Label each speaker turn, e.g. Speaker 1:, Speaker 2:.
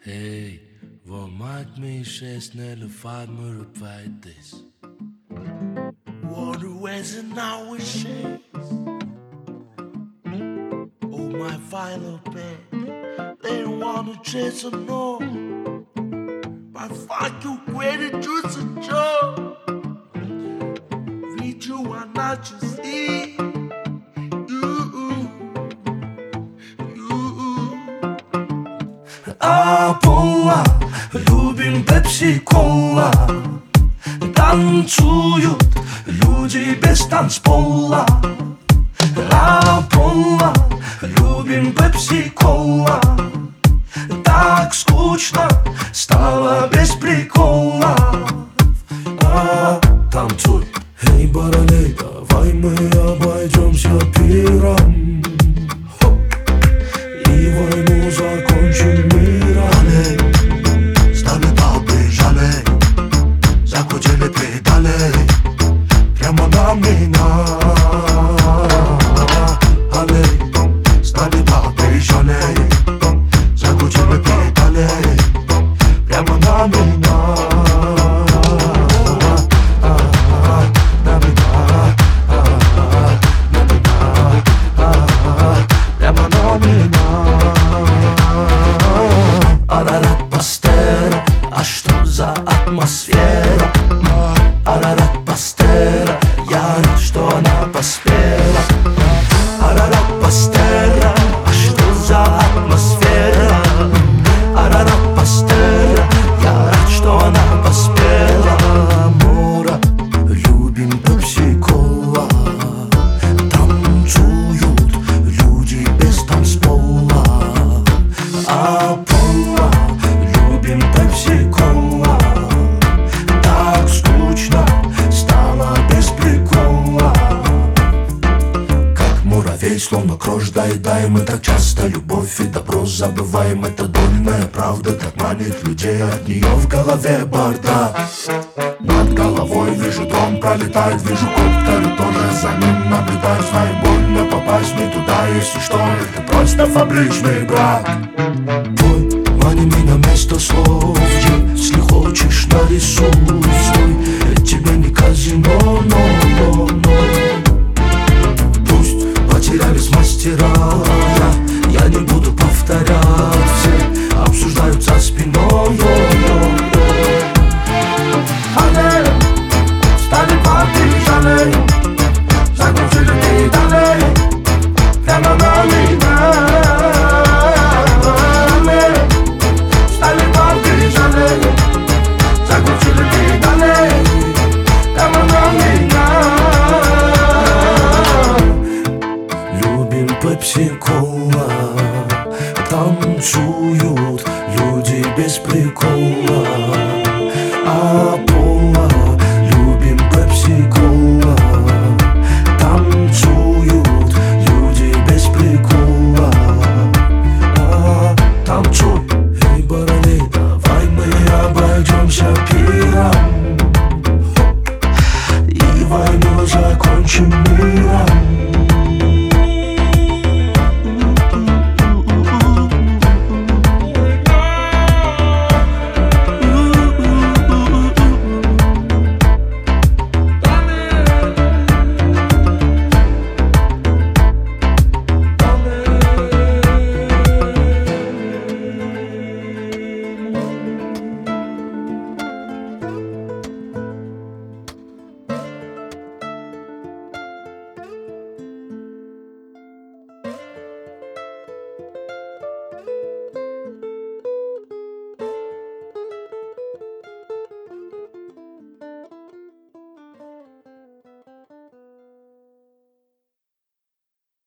Speaker 1: Hey, vad maakt me zes snelle vaart me op feit is. Wonder where's an hour shakes. Oh my violet bed, they don't wanna chase a no. But fuck you, great just a joke. Read you are not just see.
Speaker 2: Аполла, любим пепси-кола. Танцуют люди без танцпола. Аполла, любим пепси-кола. Так скучно стало без прикола. Танцуй, эй, баралей, давай мы обойдемся пиром и войну закончим миром.
Speaker 3: Стали бабы, жалей, закрутили педали прямо на меня. Стали бабы, жалей, закрутили педали прямо на меня. Прямо на меня.
Speaker 2: Арарат Пастера, а что за атмосфера? Арарат Пастера, я рад, что она поспела. Арарат Пастера, а что за атмосфера? Арарат Пастера, я рад, что она поспела. Мора, любим пепси-кола. Танцуют люди без танцпола. Аполла, любим пепси-кола. Так скучно стало без прикола. Как муравей, словно крош доедаем. Мы так часто любовь и добро забываем. Это дольная правда, так манит людей. От нее в голове бардак.
Speaker 3: Над головой вижу дом пролетает, вижу коптеры, тоже за ним наблюдаю. Знаю, больно попасть не туда, если что, это просто фабричный брак.
Speaker 2: Бой, мани меня вместо слов. Если хочешь, нарисуй свой. Тебе не казино, но пусть потерялись мастера. Я не буду повторять. Все обсуждают за спиной.
Speaker 3: Стали побежали, закрутили педали прямо на меня. Стали побежали, закрутили педали прямо на меня.
Speaker 2: Любим пепси-кола. Танцуют люди без прикола.